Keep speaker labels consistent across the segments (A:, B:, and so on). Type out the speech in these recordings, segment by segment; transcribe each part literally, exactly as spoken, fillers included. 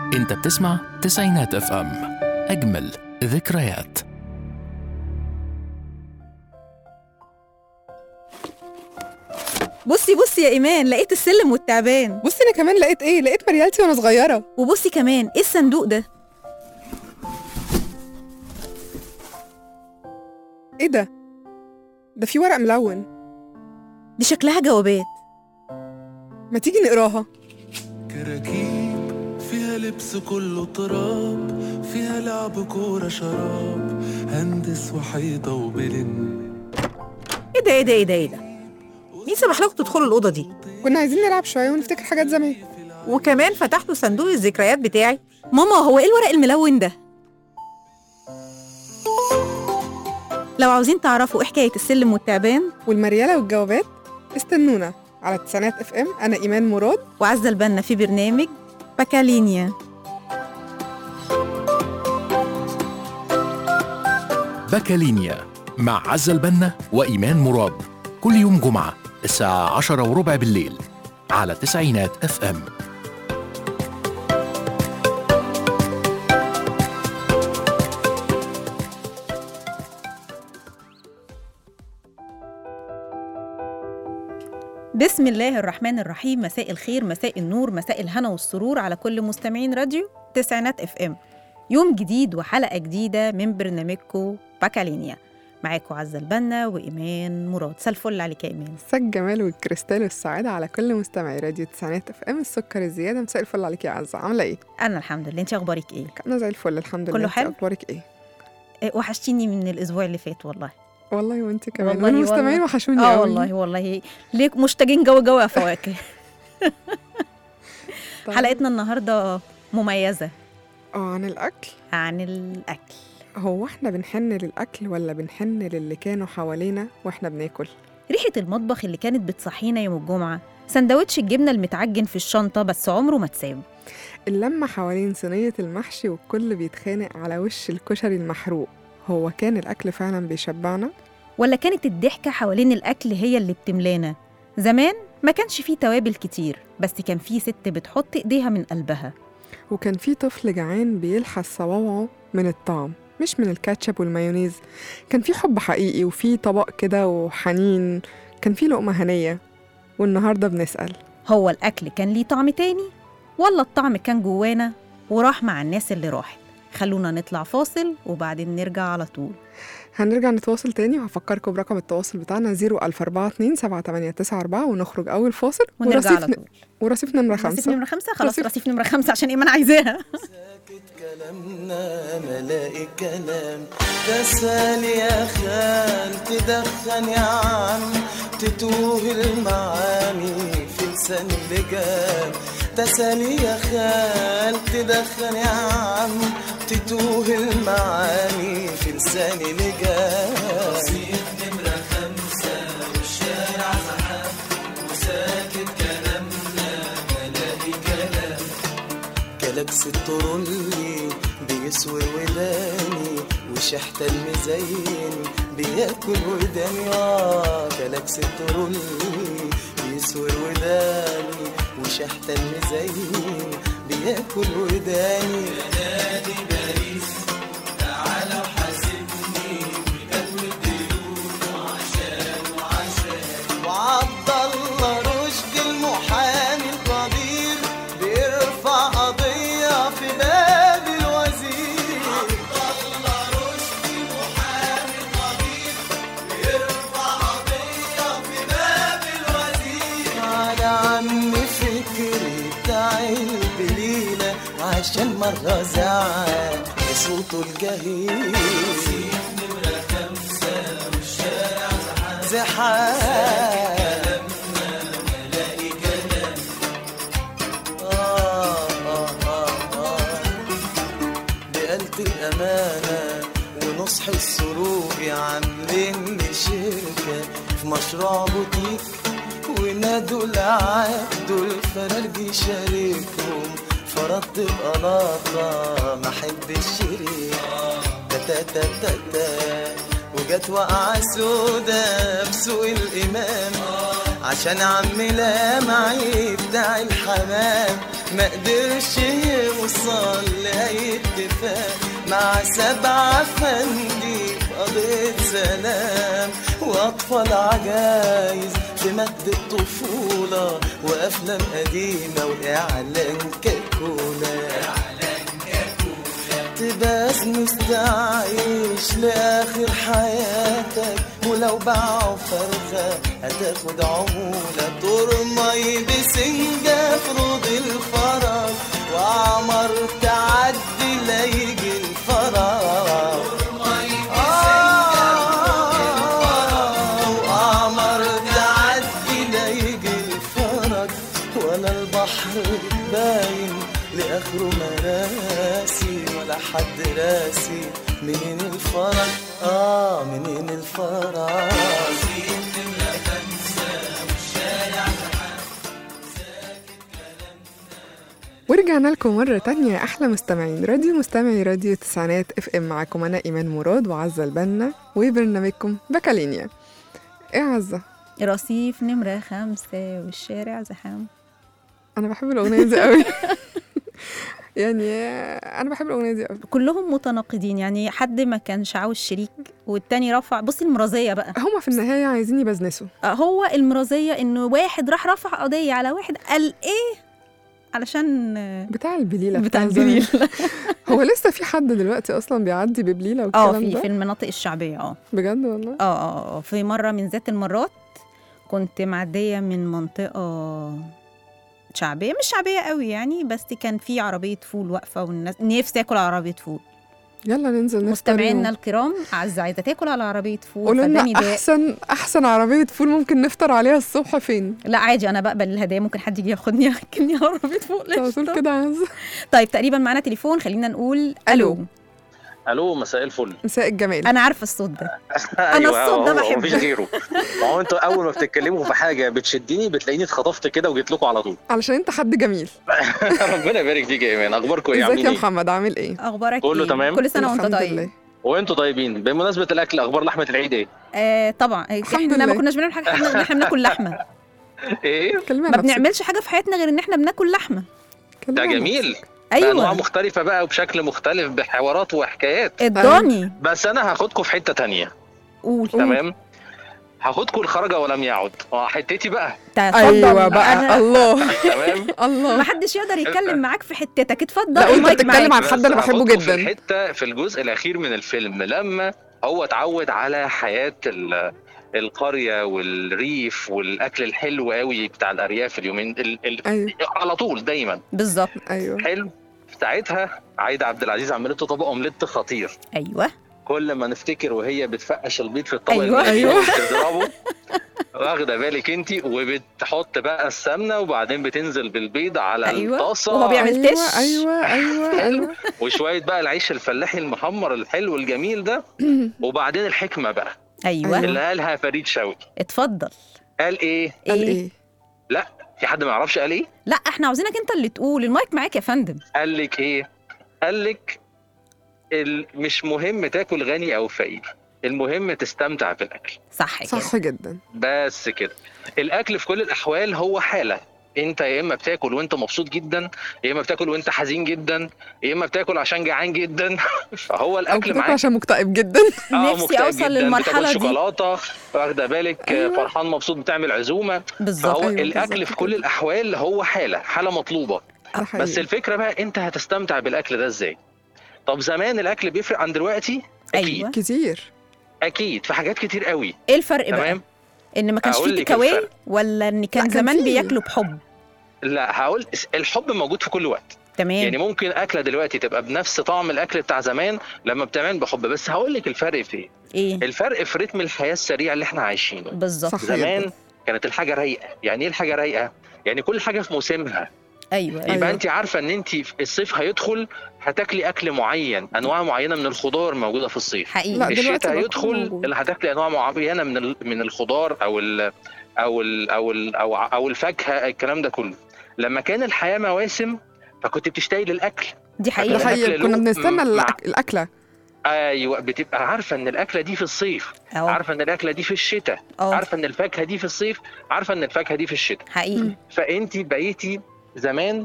A: انت بتسمع تسعينات اف ام، اجمل ذكريات.
B: بصي بصي يا ايمان، لقيت السلم والتعبان.
C: بصي انا كمان لقيت ايه لقيت مريالتي وانا صغيره.
B: وبصي كمان ايه الصندوق ده؟
C: ايه ده ده في ورق ملون.
B: دي شكلها جوابات.
C: ما تيجي نقراها.
D: كراكيب فيها لبس كله تراب، فيها لعب كورة شراب، هندس وحيطة وبلن.
B: ايه ده ايه ده ايه ده ايه ده مين سمح لكم تدخلوا الأوضة دي؟
C: كنا عايزين نلعب شويه ونفتكر حاجات زمان.
B: وكمان فتحتوا صندوق الذكريات بتاعي. ماما، هو ايه الورق الملون ده؟ لو عاوزين تعرفوا ايه حكاية السلم والتعبان
C: والمريالة والجوابات استنونا على تسعينات اف ام. انا ايمان مراد
B: وعزة البنا في برنامج باكالينيا.
A: باكالينيا مع عزة البنا وإيمان مراد، كل يوم جمعة الساعة عشرة وربع بالليل على تسعينات اف ام.
B: بسم الله الرحمن الرحيم. مساء الخير، مساء النور، مساء الهنا والسرور على كل مستمعين راديو تسعينات اف ام. يوم جديد وحلقة جديدة من برنامجكو باكالينيا. معاكم عزة البنا وإيمان مراد. مساء الفل عليك يا إيمان.
C: مساء الجمال والكريستال والسعادة على كل مستمعي راديو تسعينات اف ام. السكر الزيادة. مساء الفل عليك يا عزة، عاملة ايه؟
B: أنا الحمد لله، أنت أخبارك إيه؟
C: أنا زي الفل الحمد لله.
B: كله حلو؟
C: أخبارك ايه؟
B: إيه، وحشتيني من الأسبوع اللي فات والله.
C: والله وانت كمان،
B: والله
C: والمستمعين
B: والله.
C: وحشوني
B: اه
C: قوي.
B: والله والله ليك مشتاقين جو جو يا فواكه.
C: طيب.
B: حلقتنا النهارده مميزه
C: اه عن الأكل.
B: عن الاكل.
C: هو احنا بنحن للأكل ولا بنحن للي كانوا حوالينا واحنا بناكل؟
B: ريحه المطبخ اللي كانت بتصحينا يوم الجمعه، سندوتش الجبنه المتعجن في الشنطه بس عمره ما اتساب،
C: اللمة حوالين صينية المحشي والكل بيتخانق على وش الكشري المحروق. هو كان الأكل فعلا بيشبعنا؟
B: ولا كانت الضحكه حوالين الاكل هي اللي بتملانا؟ زمان ما كانش فيه توابل كتير، بس كان فيه ست بتحط ايديها من قلبها،
C: وكان في طفل جعان بيلحس صوابعه من الطعم مش من الكاتشب والمايونيز. كان في حب حقيقي وفي طبق كده وحنين، كان في لقمة هنية. والنهاردة بنسأل،
B: هو الاكل كان ليه طعم تاني ولا الطعم كان جوانا وراح مع الناس اللي راحت؟ خلونا نطلع فاصل وبعدين نرجع على طول.
C: هنرجع نتواصل تاني وهفكركم برقم التواصل بتاعنا صفر ألف أربعة اتنين سبعة تمانية تسعة أربعة، ونخرج أول فاصل
B: ونرجع على طول.
C: ورصيف نمرة
B: رصيف
C: خمسة.
B: نمرة خمسة خلاص.
C: رصيف,
B: رصيف نمرة خمسة عشان إيمان عايزاها.
D: ساكت كلامنا ملاقي كلام، تسال يا خال تدخن يا عم، تتوه المعاني في لسان اللجام. تسال يا خال تدخن يا عم، تتوه المعاني في لسان اللجام. رصيف نمرة خمسة والشارع زحام، وساكت كلامنا ملاقي كلام. جالاكسي الترولي بيسور وداني، وشحت المزين بياكل وداني. اه جالاكسي الترولي بيسور وداني، وشحت المزين بياكل وداني. نادي باريس تعالى وحاسبني، وجدول الديون وعشان وعشان. وعبد الله رشدي المحامي القدير بيرفع قضية في باب الوزير. عبد الله رشدي المحامي القدير بيرفع قضية في باب الوزير. على عم فكري بتاع البليلة، عشان مرة زعل بصوته الجهيل. رصيف نمرة خمسة والشارع زحام زحام، ملاقي كلام. آه آه آه آه بقلت الأمانة ونصح السروج، عاملين لي شركة في مشروع بوتيك، ونادوا العقد والفرارجي شاركهم. فرضت بقلاطة ما حب الشريك، تا تا تا تا وجت وقعة سودا بسوق الإمام، عشان عمي لامعي بتاع الحمام. ما قدرش يوصل لأي اتفاق مع سبعة فندي قضية سلام وأطفال عجايز في مجد الطفولة وأفلام قديمة وإعلان كاكولا. تبقى مستعيش لآخر حياتك ولو باعوا فرخة هتاخد عمولة. ترمي بسنجة في روض الفرج وعمر تعدي ليجي الفرج. وعمر تعدي ليجي الفرج ولا البحر باين لآخره مراسي ولا حد راسي. منين الفرج آه منين الفرج.
C: ورجعنا لكم مرة تانية يا أحلى مستمعين راديو مستمعي راديو تسعينات اف ام. معاكم أنا إيمان مراد وعزة البنا وبرنامجكم بكالينيا. إيه عزة؟
B: رصيف نمرة خمسة والشارع زحام.
C: أنا بحب الأغنية دي قوي. يعني أنا بحب الأغنية دي قوي.
B: كلهم متناقضين، يعني حد ما كانش عاوز شريك والتاني رفع. بصي المرازية بقى،
C: هما في النهاية عايزين يبزنسوا.
B: هو المرازية إنه واحد راح رفع قضية على واحد قال إيه علشان
C: بتاع البليلة
B: بتاع
C: زمان.
B: البليلة.
C: هو لسه في حد دلوقتي أصلا بيعدي ببليلة
B: اه
C: والكلام
B: في
C: ده؟
B: في المناطق الشعبية اه
C: بجد والله؟
B: اه اه في مرة من ذات المرات كنت معدية من منطقة شعبية، مش شعبية قوي يعني، بس كان في عربية فول واقفة والناس نفسي آكل عربية فول.
C: يلا ننزل نفطر.
B: مستمعينا الكرام أعزة، عايزة تاكل على عربية فول
C: قولوا
B: فداني
C: لنا
B: داق.
C: أحسن أحسن عربية فول ممكن نفطر عليها الصبح فين؟
B: لا عادي أنا بقبل الهدايا، ممكن حد يجي ياخدني ياكلني عربية فول.
C: على طول كده عزة.
B: طيب تقريبا معنا تليفون، خلينا نقول
C: ألو.
B: ألو.
E: الو مساء الفل.
C: مساء الجمال.
B: أنا عارفة الصوت ده.
E: أيوة
B: الصوت ده
E: هو- هو
B: بحبه.
E: مفيش غيره. ما هو انتوا اول ما بتتكلموا في حاجه بتشدني بتلاقيني اتخطفت كده وجيت لكم على طول.
C: علشان أنت حد جميل.
E: ربنا يبارك فيك يا ايمان. اخباركم ايه؟
C: ازيك
E: عاملين
C: يا
E: ايه؟
C: محمد؟ عامل إيه؟
B: أخبارك
E: كله
B: إيه؟
E: تمام؟
B: كل سنة وأنت
C: الحمد
B: طيب.
C: لله.
E: وانتوا طيبين. بمناسبه الاكل اخبار لحمه العيد ايه؟
B: آه طبعا
C: الحمد
B: احنا ما
C: لله.
B: كناش بنعمل حاجه، احنا احنا بناكل لحمه.
E: ايه
C: كلمة
B: ما بنعملش حاجه في حياتنا غير ان احنا بناكل لحمه.
E: ده جميل. بانواع
B: ايوه
E: مختلفه بقى وبشكل مختلف بحوارات وحكايات.
B: اداني
E: بس انا هاخدكم في حته تانية.
B: قول.
E: تمام. هاخدكم الخرج ولم يعد. اه حتتي بقى.
B: اتفضل.
C: أيوة بقى.
B: أنا-
C: الله
E: تمام.
C: الله.
B: ما حدش يقدر يتكلم معاك في حتتك. اتفضل
C: لا، وانت
B: المايك
C: بتتكلم
B: معاك.
C: عن حد
E: بس
C: أنا بحبه
E: هاخدكم في
C: جدا.
E: الحته في الجزء الاخير من الفيلم لما هو اتعود على حياه ال القرية والريف والأكل الحلو قوي بتاع الأرياف اليومين ال... ال...
C: أيوة.
E: على طول دايما
B: بالظبط.
C: أيوة.
E: حلو. ساعتها عايدة عبد العزيز عملت طبق أومليت خطير.
B: ايوه
E: كل ما نفتكر وهي بتفقش البيض في الطبق
B: أيوة.
E: اللي
C: أيوة.
E: بتضربه واخدة بالك انتي، وبتحط بقى السمنة وبعدين بتنزل بالبيض على
B: أيوة.
E: الطاسة
B: وهو بيعمل
C: أيوة
B: تش.
C: أيوة أيوة أيوة.
E: وشوية بقى العيش الفلاحي المحمر الحلو الجميل ده. وبعدين الحكمة بقى
B: ايوه
E: اللي قالها فريد شوقي.
B: اتفضل.
E: قال ايه؟
C: قال
B: ايه؟
C: إيه؟
E: لا في حد ما يعرفش قال ايه؟
B: لا احنا عاوزينك انت اللي تقول. المايك معاك يا فندم.
E: قال لك ايه؟ قال لك ال- مش مهم تاكل غني او فقير، المهم تستمتع بالاكل.
B: صح كده.
C: صح جدا.
E: بس كده. الاكل في كل الاحوال هو حاله. انت يا اما بتاكل وانت مبسوط جدا، يا اما بتاكل وانت حزين جدا، يا اما بتاكل عشان جعان جدا. فهو
C: أو
E: الاكل
C: بتاكل
E: معاك.
C: عشان مكتئب جدا.
E: آه،
B: نفسي
E: مكتئب
B: أوصل
E: جداً،
B: للمرحلة
E: بتاكل
B: دي.
E: شوكولاته واخده بالك.
C: أيوة.
E: فرحان مبسوط بتعمل عزومه.
B: بالظبط.
E: فهو
C: أيوة
E: الاكل
C: بالظبط
E: في كل
C: كده.
E: الاحوال هو حاله حاله مطلوبه.
C: ده حقيقي.
E: بس الفكره بقى انت هتستمتع بالاكل ده ازاي؟ طب زمان الاكل بيفرق عن دلوقتي؟ اكيد.
B: أيوة.
C: كتير.
E: اكيد في حاجات كتير قوي.
B: ايه الفرق بقى؟
E: تمام.
B: ان ما كانش
E: هقول
B: فيه
E: لك
B: تيك أواي
E: الفرق.
B: ولا ان كان
C: لا، كان
B: زمان
C: فيه.
B: بياكلوا بحب؟
E: لا هقول الحب موجود في كل وقت.
B: تمام.
E: يعني ممكن اكله دلوقتي تبقى بنفس طعم الاكل بتاع زمان لما بتعمل بحب. بس هقول لك الفرق في ايه؟
B: ايه
E: الفرق في رتم الحياه السريع اللي احنا عايشينه.
B: بالظبط.
C: صح.
E: زمان
C: جداً.
E: كانت الحاجه رايقه. يعني ايه الحاجه رايقه؟ يعني كل حاجه في موسمها.
B: ايوه
E: يبقى
C: أيوة.
E: انت عارفه ان انت في الصيف هيدخل هتاكلي اكل معين، انواع معينه من الخضار موجوده في الصيف.
B: حقيقي.
C: لا، دلوقتي
E: الشتاء
C: بقى
E: يدخل
C: كله موجود.
E: اللي هتاكلي انواع معينه من ال- من الخضار او ال او ال او ال او, أو الفاكهه الكلام ده كله. لما كان الحياه مواسم فكنت بتشتاقي للاكل.
B: دي
C: ده
B: حقيقة.
C: حقيقي.
E: الأكل
C: كنا
E: له
C: بنستنى
E: مع-
C: الأك- الأكلة.
E: ايوه بتبقى عارفه ان الاكله دي في الصيف،
B: أهو.
E: عارفه ان الاكله دي في الشتاء،
B: اه
E: عارفه ان الفاكهه دي في الصيف، عارفه ان الفاكهه دي في الشتاء.
B: حقيقي.
E: فانت بقيتي زمان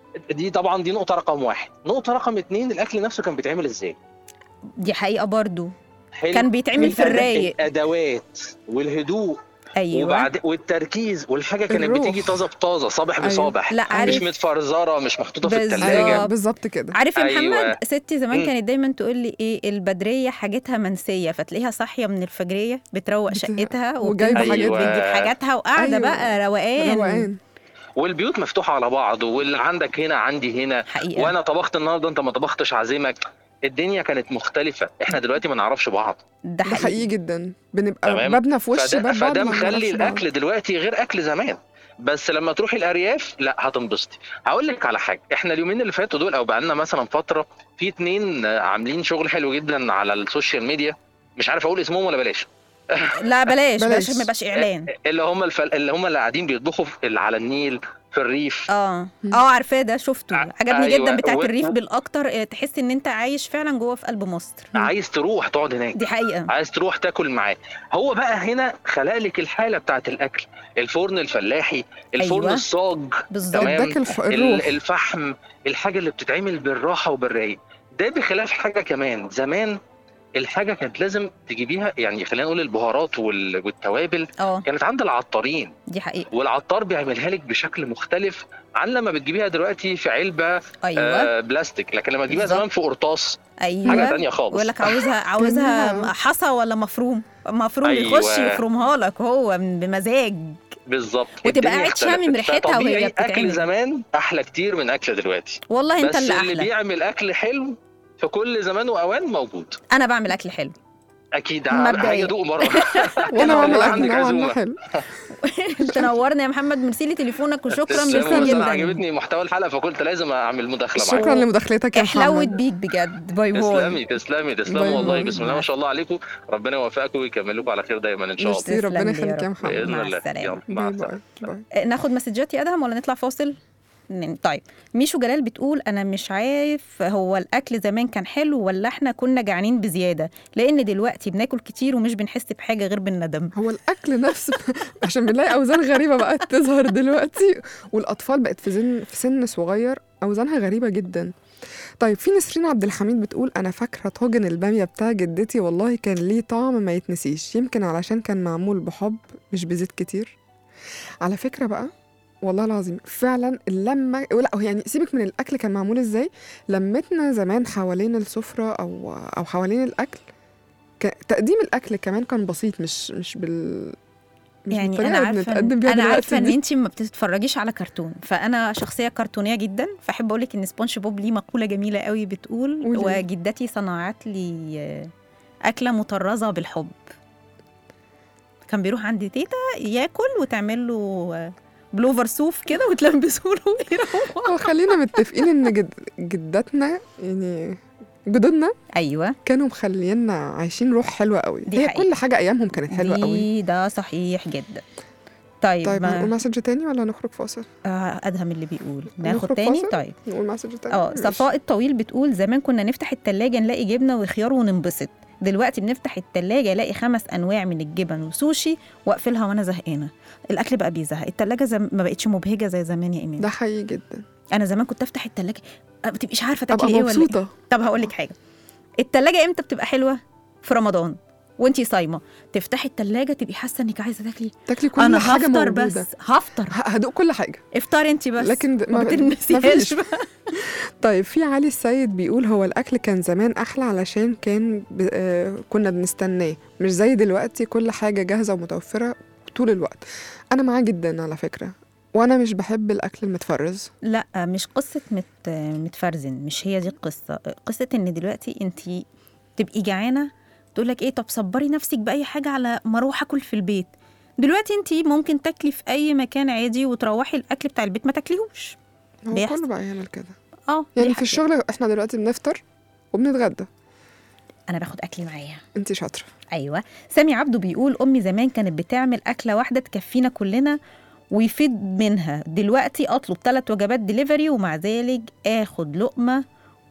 E: دي طبعا دي نقطه رقم واحد. نقطه رقم اتنين، الاكل نفسه كان بيتعمل ازاي؟
B: دي حقيقه برضو،
E: حلو.
B: كان بيتعمل في
E: الأد-
B: الرايق.
E: الادوات والهدوء
B: ايوه
E: وبعد والتركيز، والحاجه كانت
C: الروح.
E: بتيجي طازه بطازه، صابح
C: أيوة.
E: بصابح،
B: لا
E: مش
B: عارف
E: متفرزره، مش محطوطه في
B: بالظبط.
E: الثلاجه.
C: ايوه بالظبط كده.
B: عارف يا
E: أيوة.
B: محمد، ستي زمان
E: مم.
B: كانت دايما تقول لي ايه، البدريه حاجتها منسيه، فتلاقيها صاحيه من الفجريه بتروق
C: بت-
B: شقتها
C: وجايبة
B: وبتنزل
E: حاجات.
B: بتجيب حاجاتها وقاعده
C: أيوة.
B: بقى روقان.
C: روقان.
E: والبيوت مفتوحه على بعض، واللي عندك هنا عندي هنا،
B: حقيقه
E: وانا طبخت النهارده انت ما طبختش عازمك. الدنيا كانت مختلفه، احنا دلوقتي ما نعرفش بعض.
B: ده
C: ده
B: حقيقي.
C: حقيقي جدا، بنبقى
E: تمام.
C: بابنا في وش
E: فده,
C: باب بعض
E: فده
C: ما
E: مخلي
C: نعرفش بعض.
E: الاكل دلوقتي غير اكل زمان. بس لما تروحي الارياف لا هتنبسطي. هقول لك على حاجه، احنا اليومين اللي فاتوا دول او بقالنا مثلا فتره في اتنين عاملين شغل حلو جدا على السوشيال ميديا، مش عارف اقول اسمهم ولا بلاش.
B: لا بلاش
C: بلاش.
B: بلاش ما يبقاش اعلان.
E: اللي هم الفل... اللي هم اللي قاعدين بيطبخوا في- على النيل في الريف.
B: اه اه عارفاه ده، شفته
E: ع-
B: عجبني
E: أيوة.
B: جدا، بتاعت
E: و-
B: الريف بالاكتر. آه، تحس ان انت عايش فعلا جوه في قلب مصر.
E: عايز تروح تقعد هناك،
B: دي حقيقه.
E: عايز تروح تاكل معاه. هو بقى هنا خلق لك الحاله بتاعت الاكل، الفرن الفلاحي، الفرن
B: أيوة.
E: الصاج،
B: بالظبط.
E: تمام،
C: اداك الف-
E: ال-
C: الروح.
E: الفحم، الحاجه اللي بتتعمل بالراحه وبالرايق. ده بخلاف حاجه كمان، زمان الحاجه كانت لازم تجيبيها، يعني خلينا نقول البهارات وال- والتوابل
B: اه
E: كانت عند العطارين،
B: دي حقيقه.
E: والعطار بيعملها لك بشكل مختلف عن لما بتجيبيها دلوقتي في علبه
B: ايوه
E: آه بلاستيك، لكن لما تجيبيها
B: بالظبط.
E: زمان في قرطاس
B: ايوه
E: حاجه تانية خالص.
B: يقول لك عاوزها عاوزها
C: جميلة.
B: حصى ولا مفروم، مفروم
E: أيوة.
B: يخش يفرمها لك هو بمزاج.
E: بالظبط.
B: وتبقى
E: الدنيا
B: قاعد
E: اختلفت.
B: شامم ريحتها وهي
E: فطبيعي
B: بتتعمل.
E: اكل زمان احلى كتير من اكل دلوقتي.
B: والله انت
E: بس
B: اللي
E: اللي
B: احلى.
E: بيعمل اكل حلو في كل زمان واوان موجود.
B: انا بعمل اكل حلو
E: اكيد
B: مبدئيا.
E: هاجي ادوق مره.
C: وانا بعمل
E: والله
C: اكل
E: عندك
C: نوعا ما
E: عزومة.
C: حلو.
B: تنورنا يا محمد، ميرسي لتليفونك وشكرا
E: تسلموا،
B: ميرسي
E: بس انا
B: جدا.
E: عجبتني محتوى الحلقه فقلت لازم اعمل مداخله معاك.
C: شكرا لمداخلتك يا
B: احلوت
C: محمد.
B: بيك بجد. باي باي.
E: تسلمي تسلمي
C: باي
E: تسلموا والله،
C: باي.
E: بسم الله ما شاء الله عليكم، ربنا يوفقكم ويكمل لكم على خير دايما ان شاء الله.
C: ميرسي، ربنا
B: تسلم لي
C: يخليك يا
B: رب.
C: محمد.
E: باذن
B: مع
E: الله.
B: السلامة.
E: يلا مع
C: باي
E: السلامه.
C: باي باي.
B: ناخد مسجات يا ادهم ولا نطلع فاصل؟ ن- طيب ميشو جلال بتقول انا مش عارف هو الاكل زمان كان حلو ولا احنا كنا جعانين بزياده، لان دلوقتي بناكل كتير ومش بنحس بحاجه غير بالندم.
C: هو الاكل نفسه عشان بنلاقي اوزان غريبه بقت تظهر دلوقتي، والاطفال بقت في سن في سن صغير اوزانها غريبه جدا. طيب في نسرين عبد الحميد بتقول انا فاكره طاجن الباميه بتاع جدتي والله كان ليه طعم ما يتنسيش، يمكن علشان كان معمول بحب مش بزيت كتير. على فكره بقى والله العظيم فعلا اللمه، لا يعني سيبك من الاكل كان معمول ازاي، لمتنا زمان حوالين السفره او او حوالين الاكل، ك- تقديم الاكل كمان كان بسيط، مش مش بال مش
B: يعني
C: بالطريقة
B: انا
C: اللي
B: عارفه
C: بنتقدم بيها
B: انا
C: دلوقتي
B: عارفه ان
C: دي.
B: انت ما بتتفرجيش على كرتون، فانا شخصيه كرتونيه جدا، فاحب اقول لك ان سبونج بوب ليه مقوله جميله قوي بتقول
C: قولي.
B: وجدتي صنعت لي اكله مطرزه بالحب. كان بيروح عند تيتا ياكل وتعمل له بلوفر صوف كده وتلبسه له ويروح.
C: هو خلينا متفقين ان جد... جداتنا يعني جدودنا
B: ايوه
C: كانوا مخلينا عايشين روح حلوه قوي،
B: دي
C: هي
B: حقيقة.
C: كل حاجه ايامهم كانت حلوه قوي.
B: دي ده صحيح جدا. طيب,
C: طيب
B: ما-
C: نقول مسج تاني ولا نخرج فاصل؟
B: آه ادهم اللي بيقول ناخد
C: نخرج
B: تاني.
C: فاصل؟
B: طيب
C: نقول مسج تاني.
B: اه
C: ماشي.
B: صفاء الطويل بتقول زمان كنا نفتح التلاجة نلاقي جبنة وخيار وننبسط، دلوقتي بنفتح التلاجة الاقي خمس انواع من الجبن وسوشي واقفلها وانا زهقانة. الاكل بقى بيزهق، التلاجة زم... ما بقتش مبهجة زي زمان يا ايمان.
C: ده حقيقي جدا.
B: انا زمان كنت افتح التلاجة ما بتبقيش عارفة
C: ابقى
B: تاكلي ايه ولا ايه.
C: مبسوطه.
B: طب هقول لك حاجة، التلاجة امتى بتبقى حلوة؟ في رمضان وانتي صايمة تفتحي التلاجة تبقي حاسة انك عايزة تاكلي.
C: تاكلي كل
B: انا
C: حاجه
B: هفطر
C: موجوده.
B: بس هفطر
C: ه- هدوق كل حاجه.
B: افطري انتي بس
C: لكن د-
B: ما
C: ما-
B: بتنسيهاش
C: مفيش.
B: بقى.
C: طيب في علي السيد بيقول هو الاكل كان زمان احلى علشان كان ب... آه كنا بنستناه، مش زي دلوقتي كل حاجه جاهزه ومتوفره طول الوقت. انا معاه جدا على فكره، وانا مش بحب الاكل المتفرز.
B: لا مش قصة مت متفرزن، مش هي دي القصة. قصة ان دلوقتي انتي تبقي جعانة تقول لك ايه، طب صبري نفسك بأي حاجة على ما اروح اكل في البيت. دلوقتي انتي ممكن تاكلي في اي مكان عادي وتروحي الاكل بتاع البيت ما تاكليهوش.
C: هو
B: بيحصل.
C: كله بقى يعمل كده.
B: اه دي
C: يعني في
B: حقيقة.
C: الشغل احنا دلوقتي بنفطر وبنتغدى.
B: انا باخد اكلي معايا.
C: انتي شاطره.
B: ايوه سامي عبده بيقول امي زمان كانت بتعمل اكله واحده تكفينا كلنا ويفيد منها، دلوقتي اطلب ثلاث وجبات دليفري ومع ذلك اخد لقمه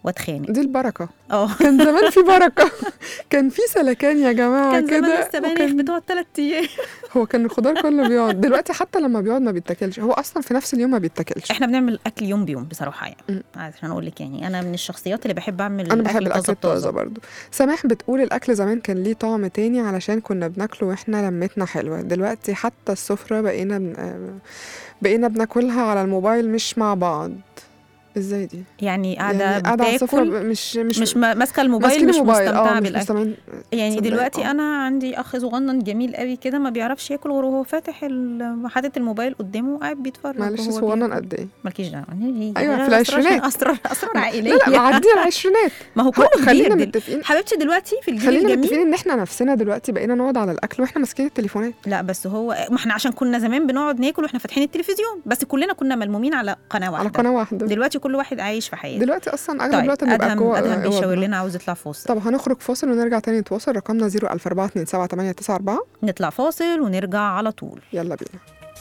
B: واتخانق.
C: دي البركه.
B: اه
C: كان زمان في بركه، كان في سلكان يا جماعه
B: كان زمان
C: كده.
B: السبانخ
C: وكان-
B: بتقعد ثلاث ايام.
C: هو كان الخضار كله بيقعد، دلوقتي حتى لما بيقعد ما بيتاكلش، هو اصلا في نفس اليوم ما بيتاكلش.
B: احنا بنعمل اكل يوم بيوم بصراحه يعني.
C: مم.
B: عشان اقول لك يعني انا من الشخصيات اللي بحب اعمل
C: انا بحب
B: الأكل
C: الاكل
B: طازة
C: الطازه برضو. سماح بتقول الاكل زمان كان ليه طعم تاني علشان كنا بناكله واحنا لمتنا حلوه، دلوقتي حتى السفره بقينا بن... بقينا بناكلها على الموبايل مش مع بعض. ازاي دي؟
B: يعني قاعده
C: يعني قاعده على السفره
B: بتاكل
C: ب- مش مش
B: مش ما- ماسكه الموبايل،
C: ماسكين
B: مش
C: الموبايل.
B: مستمتعه
C: اه مش
B: بالاكل.
C: مستمتعين.
B: يعني
C: تصدقي؟
B: دلوقتي
C: آه.
B: انا عندي اخ صغنن جميل قوي كده ما بيعرفش ياكل غير وهو فاتح ال- حاطط الموبايل قدامه وقاعد بيتفرج.
C: معلش
B: وهو
C: صغنن
B: بياكل.
C: قد ايه؟
B: مالكيش دعوه. هي-
C: أيوة،
B: هي
C: في العشرينات.
B: اسرار اسرار عائليه.
C: لا لا معديه العشرينات.
B: ما هو
C: هو
B: كله
C: خلينا
B: كبير دل-
C: متفقين،
B: حبيبتي دلوقتي في الجيل
C: خلينا
B: الجميل.
C: متفقين ان احنا نفسنا دلوقتي بقينا نقعد على الاكل واحنا ماسكين التليفونات.
B: لا بس هو ما احنا عشان كنا زمان بنقعد ناكل واحنا فاتحين التلفزيون، بس كلنا كنا ملمومين على قناه واحده.
C: على قناه واحده.
B: دلوقتي كل واحد عايش في حياته.
C: دلوقتي اصلا اغلب
B: طيب
C: الوقت بنبقى
B: ادهم
C: جوه
B: ادهم بيشاور
C: أوضنا.
B: لنا عاوز يطلع فاصل.
C: طب هنخرج فاصل ونرجع تاني نتواصل. رقمنا صفر ألف أربعة اتنين سبعة تمانية تسعة أربعة.
B: نطلع فاصل ونرجع على طول.
C: يلا بينا.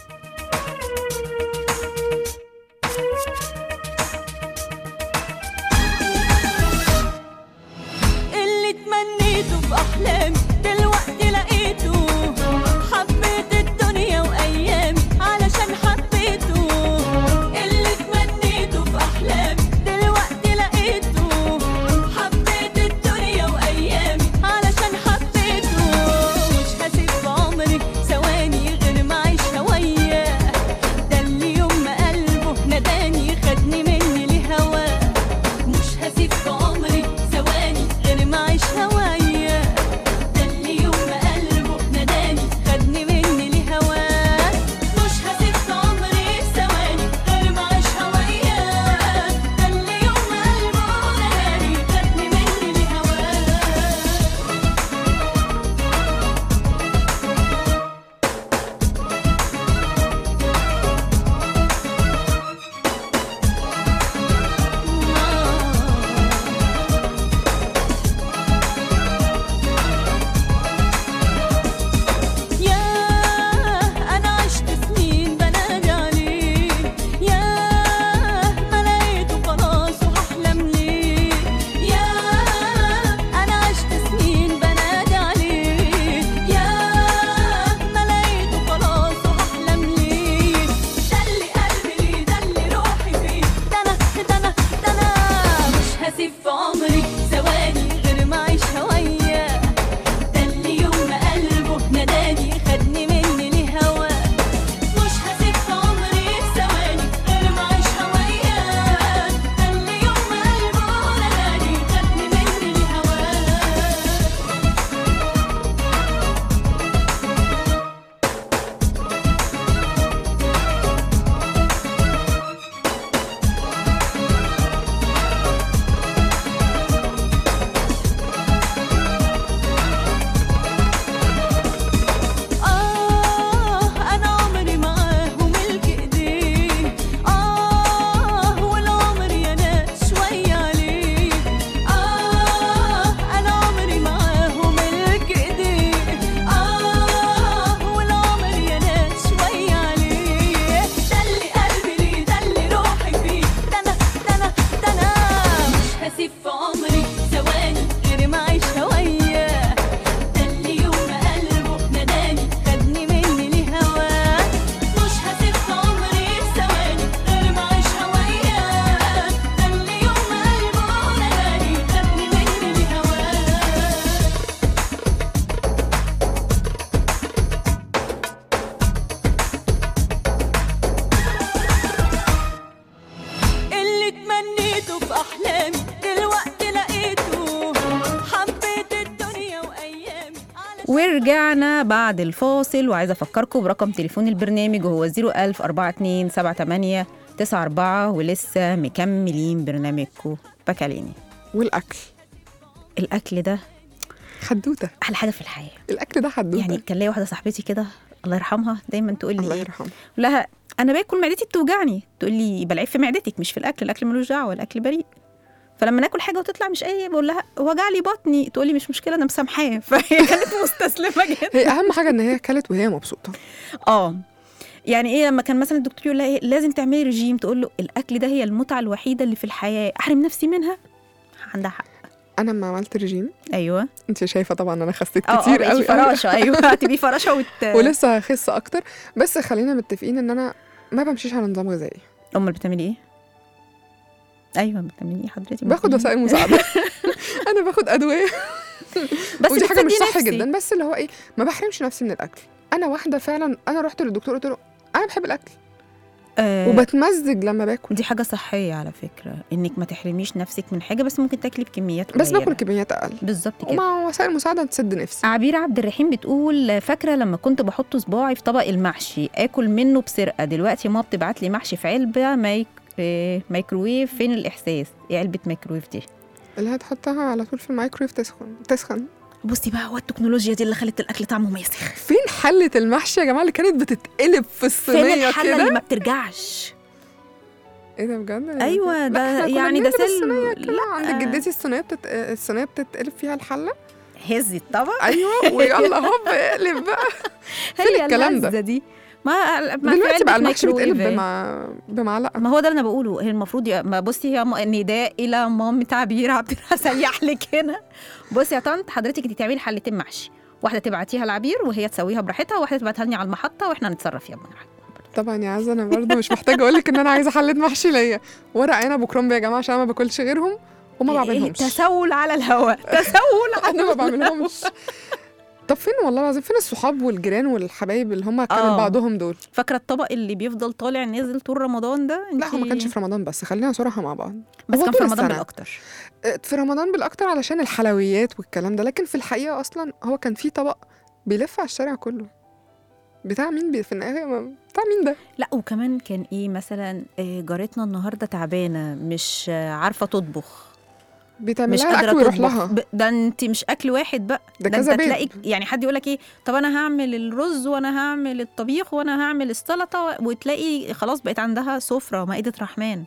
F: اللي تمنيته في أحلامي دلوقتي لقيته، حبيت الدنيا وأيامي علشان حبيته. اللي تمنيته في أحلامي دلوقتي لقيته، حبيت الدنيا وأيامي علشان حبيته. مش هسيب في عمري ثواني غير ما أعيشها وياه، ده اللي يوم ما قلبه ناداني خدني مني لهواه. مش هسيب في عمري ثواني غير ما أعيشها وياه، ده اللي يوم ما قلبه ناداني خدني مني لهواه. مش هسيب في عمري ثواني غير ما أعيشها وياه، ده اللي يوم ما قلبه ناداني خدني مني لهواه. ياه أنا عشت سنين بنادي عليه، ياه ما لقيته خلاص وهحلم ليه. ياه أنا عشت سنين بنادي عليه، ياه ما لقيته خلاص وهحلم ليه. ده اللي قلبي ليه، ده اللي روحي فيه، ده أنا ده أنا ده أنا مش هسيب في عمري ثواني غير ما أعيشها وياه، ده اللي يوم ما قلبه ناداني خدني مني لهواه. مش هسيب في عمري ثواني غير ما أعيشها وياه، ده اللي يوم ما قلبه ناداني خدني مني لهواه. آه أنا عمري معاه وملك إيديه، آه والعمر يا ناس شوية عليه. آه أنا عمري معاه وملك إيديه، آه والعمر يا ناس شوية عليه. ده اللي قلبي ليه، ده اللي روحي فيه، ده أنا ده أنا ده أنا مش هسيب في عمري ثواني غير ما أعيشها وياه، ده اللي يوم ما قلبه ناداني خدني مني لهواه. مش هسيب في عمري ثواني غير ما أعيشها وياه، ده اللي يوم ما قلبه ناداني خدني مني لهواه. اللي تمنيته في أحلامي دلوقتي لقيته، حبيت الدنيا وأيامي علشان
B: ورجعنا بعد الفاصل، وعايزه افكركم برقم تليفون البرنامج وهو صفر ألف أربعة اتنين سبعة تمانية تسعة أربعة، ولسه مكملين برنامجكم باكاليني.
C: والاكل
B: الاكل ده
C: حدوته.
B: احلى حاجه في الحياه.
C: الاكل ده حدوته.
B: يعني كان ليا واحده صاحبتي كده الله يرحمها دايما تقول
C: الله
B: لي
C: يرحمه.
B: لها انا باكل معدتي بتوجعني، تقول لي يبقى العيب في معدتك مش في الاكل، الاكل ملوش دعوه، الاكل بريء. فلما ناكل حاجه وتطلع مش اي بقول لها وجع لي بطني، تقول لي مش مشكله انا مسامحاه. فهي كانت مستسلمه جدا.
C: هي اهم حاجه ان هي اكلت وهي مبسوطه.
B: اه يعني ايه لما كان مثلا الدكتور يقول لها إيه لازم تعملي رجيم، تقول له الاكل ده هي المتعه الوحيده اللي في الحياه، احرم نفسي منها. عندها حق.
C: انا لما عملت رجيم،
B: ايوه
C: انت شايفه طبعا انا خسيت
B: اه
C: كتير
B: اه
C: قوي
B: بقيتي فراشه. ايوه هتبقي فراشه وت...
C: ولسه هخس اكتر، بس خلينا متفقين ان انا ما بمشيش على نظام غذائي.
B: امال بتعملي ايه؟ ايوه بتعملي ايه حضرتك؟
C: باخد وسائل مساعده. انا باخد ادويه،
B: بس
C: ودي حاجه مش
B: بتفيدني
C: صح
B: نفسي.
C: جدا، بس اللي هو ايه، ما بحرمش نفسي من الاكل. انا واحده فعلا، انا رحت للدكتور قلت له انا بحب الاكل
B: آه
C: وبتمزج لما باكل،
B: دي حاجه صحيه على فكره، انك ما تحرميش نفسك من حاجه، بس ممكن تاكلي بكميات قليله.
C: بس باكل كميات اقل
B: بالظبط كده.
C: ومع وسائل مساعده تسد نفسي.
B: عبير عبد الرحيم بتقول فاكره لما كنت بحط صباعي في طبق المحشي اكل منه بسرقه، دلوقتي ماما بتبعت لي محشي في علبه مايك... إيه، مايكروويف. فين الاحساس؟ ايه علبه مايكروويف دي؟
C: اللي هتحطها على طول في الميكرويف تسخن تسخن.
B: بصي بقى، هو التكنولوجيا دي اللي خلت الاكل طعمه مسخ.
C: فين حله المحشي يا جماعه اللي كانت بتتقلب في
B: فين
C: الصينيه
B: الحله
C: كده؟
B: اللي ما بترجعش؟
C: ايه ده بجد؟
B: ايوه
C: لا،
B: ده
C: إحنا كنا
B: يعني ده
C: بنقلب
B: سل
C: الصينية كده.
B: لا
C: عند جدتي الصينيه بتت... الصينيه بتتقلب فيها الحله.
B: هزي الطبق.
C: ايوه ويلا هوب اقلب بقى. فين
B: هي
C: الكلام ده؟
B: اللذة دي ما, ما في
C: دلوقتي
B: علبة
C: بقى المحشي
B: مايكروويف
C: بيتقلب
B: اهي.
C: بمع... بمعلقه.
B: ما هو ده اللي انا بقوله، هي المفروض ي... ما بصي هي م- نداء الى مامة عبير عبد هسيح لك هنا. بصي يا طنط، حضرتك انت تعملي حلتين محشي، واحده تبعتيها لعبير وهي تسويها براحتها، وواحده تبعتها لي على المحطه واحنا نتصرف يا ابني.
C: طبعا يا عزه انا برضه مش محتاجه اقول لك ان انا عايزه حله محشي ليا، ورق عنب وكرنب يا جماعه، عشان ما باكلش غيرهم وما بعملهمش.
B: تسول على الهواء، تسول على
C: انا ما بعملهمش. طب فين والله العظيم، فين الصحاب والجيران والحبايب اللي هم كانوا
B: آه.
C: بعضهم دول؟
B: فاكره الطبق اللي بيفضل طالع نازل طول رمضان ده؟
C: لا هو ما
B: انتي-
C: كانش في رمضان بس، خلينا صراحه مع بعض.
B: بس
C: هو
B: كان في
C: طول
B: رمضان
C: السنة.
B: بالاكتر.
C: آه، في رمضان بالاكتر علشان الحلويات والكلام ده، لكن في الحقيقه اصلا هو كان في طبق بيلف على الشارع كله. بتاع مين بي في النهايه؟ ما- بتاع مين ده؟
B: لا وكمان كان ايه مثلا، آه، جارتنا النهارده تعبانه مش آه، عارفه تطبخ،
C: بيتعمل
B: مش
C: لها
B: قادره
C: الاكل ويروح
B: تطبخ.
C: لها.
B: ب- ده انت مش اكل واحد بقى،
C: ده
B: ده
C: كذا
B: انت
C: بيت.
B: تلاقي يعني حد يقول لك ايه، طب انا هعمل الرز وانا هعمل الطبيخ وانا هعمل السلطه، وتلاقي خلاص بقت عندها سفره مائده رحمن.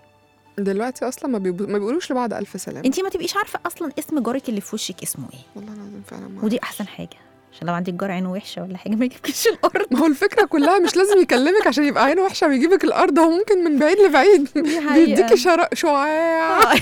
C: دلوقتي اصلا ما, بيبو... ما بيقولوش لبعض الف سلام.
B: انت ما تبقيش عارفه اصلا اسم جارك اللي في وشك اسمه ايه،
C: والله العظيم فعلا ما
B: ودي احسن حاجه، عشان لو عندك جار عينه وحشه ولا حاجه ما يجيبكيش الارض.
C: ما هو الفكره كلها مش لازم يكلمك عشان يبقى عينه وحشه ويجيبك الارض، هو ممكن من بعيد لبعيد بيديكي شرق شعاع.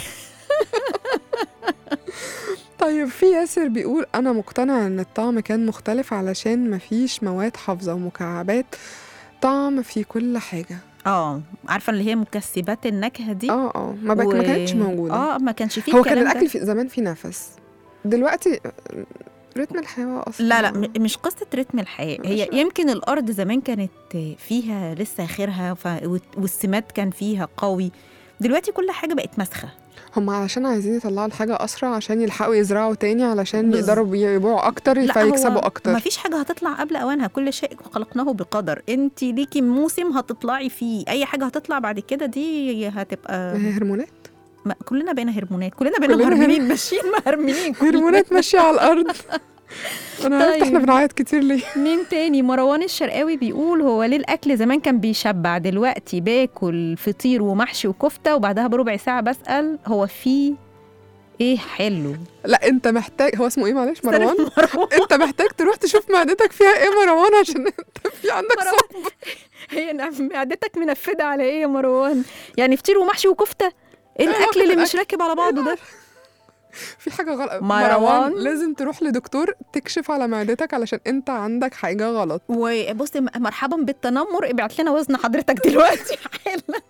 C: طيب في ياسر بيقول انا مقتنع ان الطعم كان مختلف علشان مفيش مواد حافظه ومكعبات طعم في كل حاجه.
B: اه عارفه اللي هي مكسبات النكهه دي.
C: اه اه ما, بك... ما كانتش موجوده.
B: اه ما كانش فيه
C: هو كان
B: الكلام ده.
C: الاكل في زمان فيه نفس، دلوقتي رتم الحياه اصلا.
B: لا لا م- مش قصة رتم الحياة، هي
C: مش-
B: يمكن الأرض زمان كانت فيها لسه خيرها ف... والسمات كان فيها قوي، دلوقتي كل حاجة بقت مسخة.
C: هم علشان عايزين يطلعوا الحاجه اسرع عشان يلحقوا يزرعوا تاني علشان
B: بالظبط.
C: يقدروا يبيعوا اكتر
B: لا،
C: فيكسبوا
B: هو
C: اكتر.
B: مفيش حاجة هتطلع قبل أوانها، كل شيء خلقناه بقدر، انت ليكي موسم هتطلعي فيه، أي حاجة هتطلع بعد كده دي هتبقى
C: ما هي هرمونات.
B: ما كلنا بقينا هرمونات، كلنا بقينا
C: كلنا
B: مهرمنين ماشيين مهرمنين كلنا.
C: هرمونات ماشيه على الارض. انا عرفت
B: طيب.
C: احنا بنعيط كتير ليه.
B: مين تاني؟ مروان الشرقاوي بيقول هو ليه الأكل زمان كان بيشبع، دلوقتي باكل فطير ومحشي وكفتة وبعدها بربع ساعة بسأل هو في ايه حلو.
C: لا انت محتاج، هو اسمه ايه معلش؟ مروان.
B: مروان.
C: انت محتاج تروح تشوف معدتك فيها ايه مروان، عشان انت في عندك
B: مروان.
C: صعب.
B: هي نعم- معدتك منفدة على ايه يا مروان؟ يعني فطير ومحشي وكفتة؟ ايه الأكل اللي مش راكب على بعضه ده؟
C: في حاجه غلط.
B: مروان.
C: لازم تروح لدكتور تكشف على معدتك علشان انت عندك حاجه غلط.
B: وبصي م- مرحبا بالتنمر، ابعت لنا وزن حضرتك دلوقتي حالا.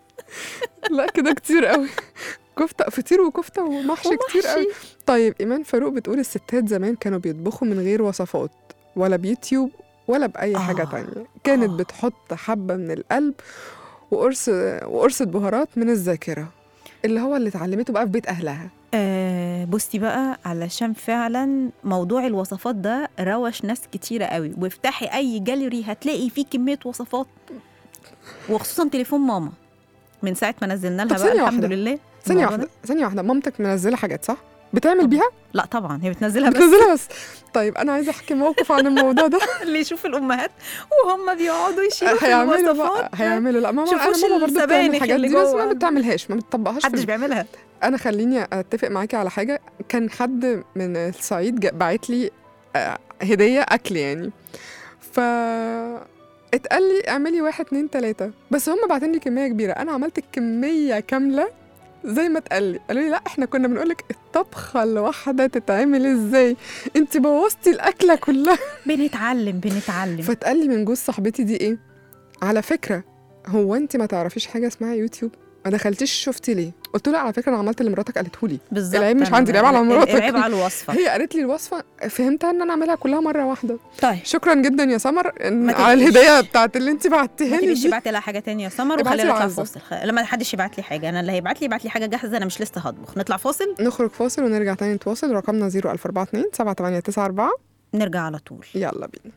C: لا كده كتير قوي. كفته، فطير وكفته ومحشي كتير قوي. طيب ايمان فاروق بتقول الستات زمان كانوا بيطبخوا من غير وصفات ولا بيوتيوب ولا باي
B: آه.
C: حاجه تانية، كانت
B: آه.
C: بتحط حبه من القلب وقرص وقرصة بهارات من الذاكره، اللي هو اللي اتعلمته بقى في بيت اهلها.
B: آه بصي بقى، علشان فعلا موضوع الوصفات ده روش ناس كتيرة قوي، وافتحي أي جاليري هتلاقي فيه كمية وصفات، وخصوصا تليفون ماما من ساعة ما نزلنا لها
C: طب
B: بقى
C: ثانية
B: الحمد
C: واحدة.
B: لله.
C: ثانيه
B: الموضوع
C: واحده ثانيه واحده مامتك منزله حاجات صح؟ بتعمل
B: طبعاً.
C: بيها؟
B: لا طبعا هي بتنزلها بس.
C: بتنزلها بس. طيب انا عايزه احكي موقف عن الموضوع ده.
B: اللي يشوف الأمهات وهم بيقعدوا يشيلوا في
C: هيعملوا بقى،
B: الوصفات،
C: هيعملوا. لا ماما، انا
B: شوفوش
C: ماما برضه بتعمل
B: السبانخ
C: الحاجات
B: اللي
C: دي بس
B: جوه.
C: ما بتعملهاش، ما بتطبقهاش في
B: محدش
C: البيت.
B: بيعملها.
C: انا خليني اتفق معاكي على حاجه. كان حد من الصعيد جا- باعت لي آه، هديه اكل يعني، ف اتقال لي اعملي واحد اتنين تلاته، بس هم باعتين لي كميه كبيره، انا عملت الكميه كامله زي ما اتقال لي، قالوا لي لا احنا كنا بنقولك الطبخه الواحده تتعمل ازاي، انت بوظتي الاكله كلها.
B: بنتعلم بنتعلم.
C: فتقال لي من جوز صاحبتي دي ايه، على فكره هو انت ما تعرفيش حاجه اسمها يوتيوب، ما دخلتيش شفتي ليه؟ قلت له على فكره انا عملت اللي مراتك قالته لي،
B: بالظبط.
C: العيب مش
B: أنا
C: عندي، العيب على مراتك.
B: العيب على الوصفه.
C: هي قالت لي الوصفه، فهمتها ان انا اعملها كلها مره واحده.
B: طيب
C: شكرا جدا يا سمر
B: ما
C: على
B: تقلقيش.
C: الهديه بتاعت اللي انت بعتيها
B: ما
C: لي
B: تبقيش
C: دي.
B: تبعتي لها حاجه تانية يا سمر،
C: ابعتي
B: وخلينا
C: له
B: نطلع
C: عزة.
B: فاصل. خ- لما حدش يبعت لي حاجه، انا اللي هيبعت لي يبعت لي حاجه جاهزه، انا مش لسه هطبخ. نطلع فاصل،
C: نخرج فاصل ونرجع تاني نتواصل. رقمنا صفر ألف وأربعة اتنين سبعة تمانية تسعة أربعة.
B: نرجع على طول.
C: يلا بينا.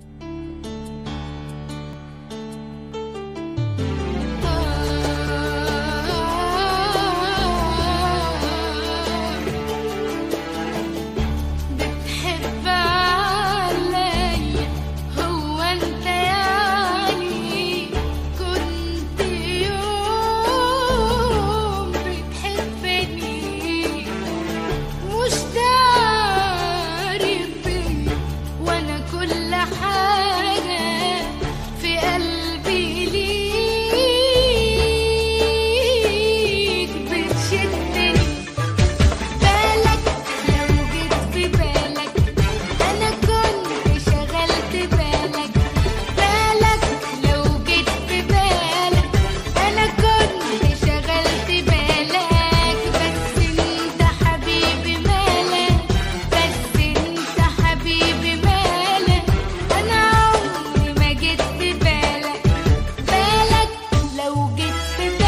G: بتحب عليا هو انت يعني كنت يوم بتحبني مش داري بيا وانا كل حاجة في قلبي ليك بتشدني بالك لو جيت في بالك أنا كنت شغلت بالك بالك لو جيت في بالك أنا كنت شغلت بالك بس أنت حبيبي مالك بس أنت حبيبي مالك أنا عمري ما جيت في بالك بالك لو جيت في بالك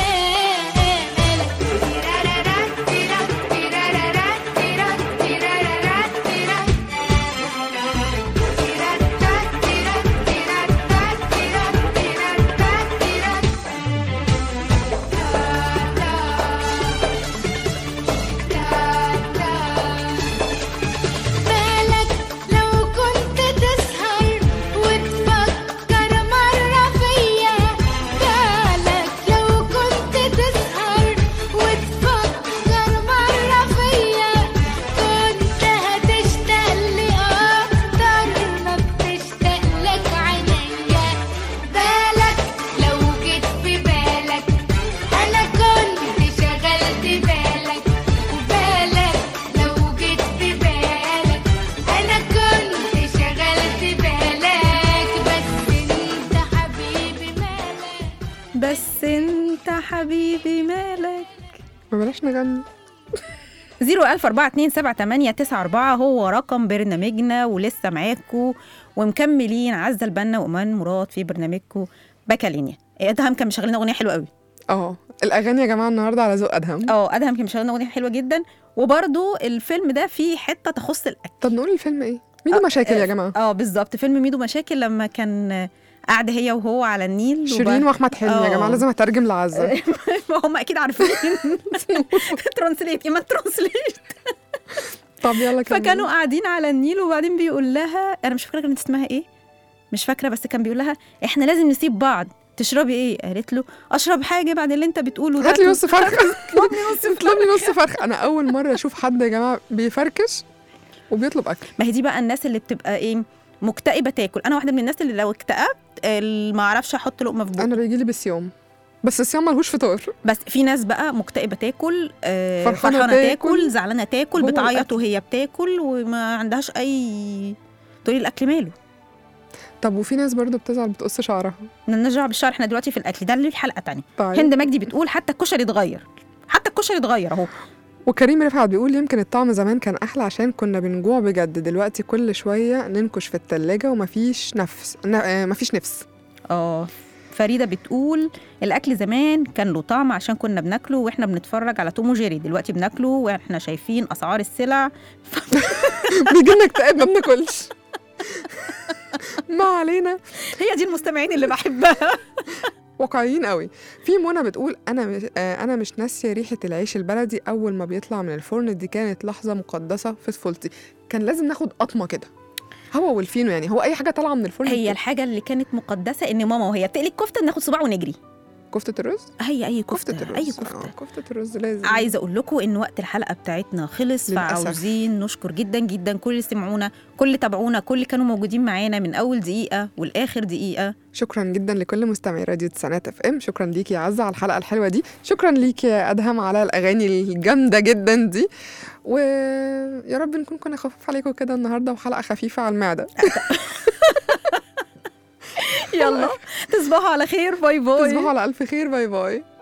G: بالك لو كنت تسهر وتفكر مرة فيا بالك لو كنت تسهر وتفكر مرة فيا كنت هتشتاق لي أكتر ما بتشتاق لك عينيا بالك لو جيت في بالك أنا كنت شغلت بالك وبالك لو جيت في بالك أنا كنت شغلت بالك بس أنت حبيبي مالك
B: بس انت حبيبي مالك.
C: ما بلاش نغني.
B: صفر ألف أربعة اتنين سبعة تمانية تسعة أربعة هو رقم برنامجنا، ولسه معاكم ومكملين عزة البنا وإيمان مراد في برنامجكم باكالينيا. ادهم كان مشغلين اغنيه حلوه قوي.
C: اه الاغاني يا جماعه النهارده على ذوق ادهم.
B: اه ادهم كان مشغلين اغنيه حلوه جدا، وبرده الفيلم ده فيه حته تخص الاكل.
C: طب نقول الفيلم ايه؟ ميدو مشاكل يا جماعه.
B: اه بالظبط، فيلم ميدو مشاكل، لما كان قاعده هي وهو على النيل
C: شيرين واحمد حلمي يا جماعه،
B: آه.
C: لازم اترجم لعزه.
B: ما هم اكيد عارفين. ترانسليت يا ما ترانسليت.
C: طب يلا كمل.
B: فكانوا قاعدين على النيل، وبعدين بيقول لها، انا مش فاكره كانت اسمها ايه، مش فاكره، بس كان بيقول لها احنا لازم نسيب بعض. تشربي ايه؟ قالت له اشرب حاجه بعد اللي انت بتقوله ده.
C: هات لي نص فرخ. اطلب لي نص اطلب لي نص فرخ. انا اول مره اشوف حد يا جماعه بيفركش وبيطلب اكل.
B: ما هي دي بقى الناس اللي بتبقى ايه، مكتئبه تاكل. انا واحده من الناس اللي لو اكتئبت ال- ما اعرفش احط لقمه في بوقي.
C: انا بيجي لي بالصيام، بس الصيام ملهوش فطار.
B: بس في ناس بقى مكتئبه تاكل، آه،
C: فرحانة
B: فرحانه
C: تاكل،
B: تاكل، زعلانه تاكل،
C: هو
B: بتعيط
C: الأكل.
B: وهي بتاكل وما عندهاش اي، تقولي الاكل ماله.
C: طب وفي ناس برضو بتزعل بتقص شعرها.
B: نرجع بالشعر، احنا دلوقتي في الاكل ده اللي حلقه تانية.
C: طيب.
B: هند مجدي بتقول حتى الكشري اتغير، حتى الكشري اتغير اهو.
C: وكريم رفعت بيقول يمكن الطعم زمان كان احلى عشان كنا بنجوع بجد، دلوقتي كل شويه ننكش في التلاجة ومفيش نفس ن- آه، مفيش نفس.
B: اه فريده بتقول الاكل زمان كان له طعم عشان كنا بناكله واحنا بنتفرج على توم وجيري، دلوقتي بناكله واحنا شايفين اسعار السلع.
C: بيجي لنا اكتئاب ما بناكلش. ما علينا،
B: هي دي المستمعين اللي بحبها.
C: واقعيين قوي. في منى بتقول انا مش آه انا مش ناسيه ريحه العيش البلدي اول ما بيطلع من الفرن، دي كانت لحظه مقدسه في طفولتي. كان لازم ناخد قطمه كده، هو والفينو، يعني هو اي حاجه طالعه من الفرن
B: هي
C: بتبقى-
B: الحاجه اللي كانت مقدسه ان ماما وهي بتقلي الكفته ناخد صباع ونجري.
C: كفتة الرز؟
B: هي اي كفته,
C: كفتة الرز
B: اي
C: آه،
B: كفته.
C: كفتة الرز لازم.
B: عايزه اقول لكم ان وقت الحلقه بتاعتنا خلص،
C: للأسف.
B: فعاوزين نشكر جدا جدا كل اللي سمعونا، كل اللي تابعونا، كل اللي كانوا موجودين معانا من اول دقيقه والاخر دقيقه.
C: شكرا جدا لكل مستمعي راديو تسعينات اف ام. شكرا ليكي يا عزة على الحلقة الحلوة دي. شكرا ليكي يا أدهم على الأغاني الجامدة جدا دي. ويا رب نكون كنا خفيف عليكم كده النهاردة وحلقة خفيفة على المعدة.
B: يلا تصبحوا على خير. باي باي.
C: تصبحوا على ألف خير. باي باي.